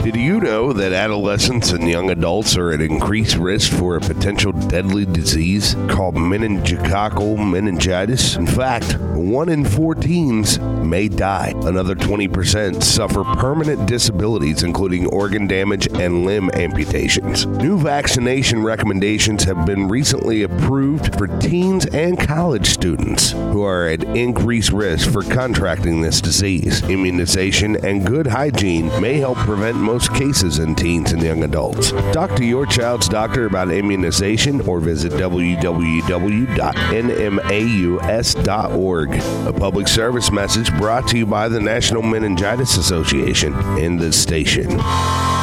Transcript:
Did you know that adolescents and young adults are at increased risk for a potential deadly disease called meningococcal meningitis? In fact, 1 in 4 teens may die. Another 20% suffer permanent disabilities, including organ damage and limb amputations. New vaccination recommendations have been recently approved for teens and college students who are at increased risk for contracting this disease. Immunization and good hygiene may help prevent most cases in teens and young adults. Talk to your child's doctor about immunization or visit www.nmaus.org. A public service message brought to you by the National Meningitis Association and this station.